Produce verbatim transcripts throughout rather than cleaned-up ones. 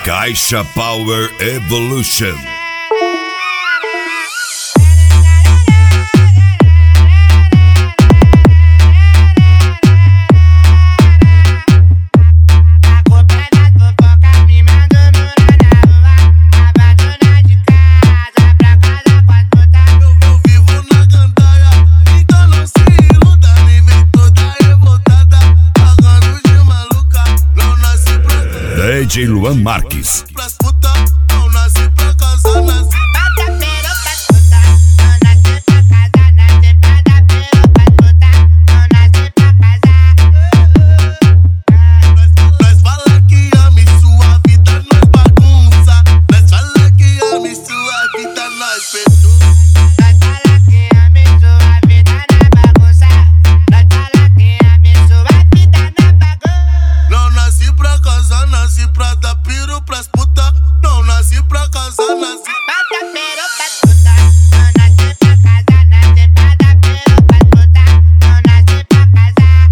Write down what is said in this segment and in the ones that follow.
Caixa Power Evolution. D J Luan Marques. Pras puta, não nasci pra casar, nasci. Bota pero pras puta, não nasci pra casar, nasci pra dar pero pras puta, não nasci pra casar. Nós fala que ama e sua vida nós bagunça. Nós fala que ama e sua vida nós perdoa. Nós fala que ama e sua vida na bagunça. Nós fala que ama e sua vida na bagunça. Não nasci pra casar, nasci pra dar piro pras puta. Não nasci pra casar, nasci. Bota pero pras puta, não nasci pra casar, nasci pra dar pero pras puta, não nasci pra casar.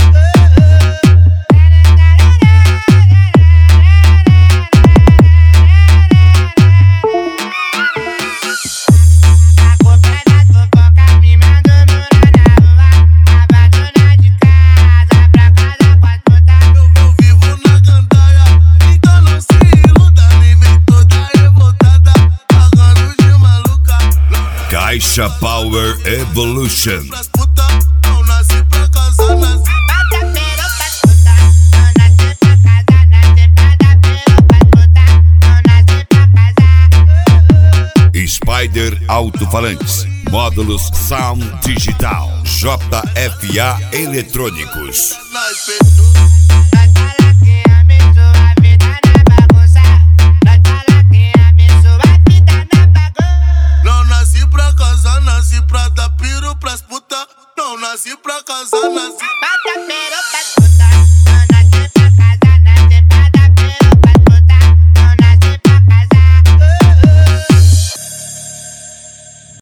A culpa é das fofocas, me mandou morar na rua, abandonar de casa, pra casa com as putas. Eu vivo na gandaia, então não se iluda. Me vem toda revoltada, pagando de maluca. Caixa Power Evolution. Pras puta, não nasci pra casar, nasci. Bota pero pras puta, não nasci pra casar, nasci pra dar pero pras puta, não nasci pra casar. Spider Alto-Falantes. Módulos Sound Digital. J F A Eletrônicos. Nós perdoa. Nós fala que ama e sua vida na bagunça. Nós fala que ama e sua vida na bagunça. Não nasci pra casar, nasci pra dar piro pras puta. Não nasci pra casar, nasci. Bota pero pras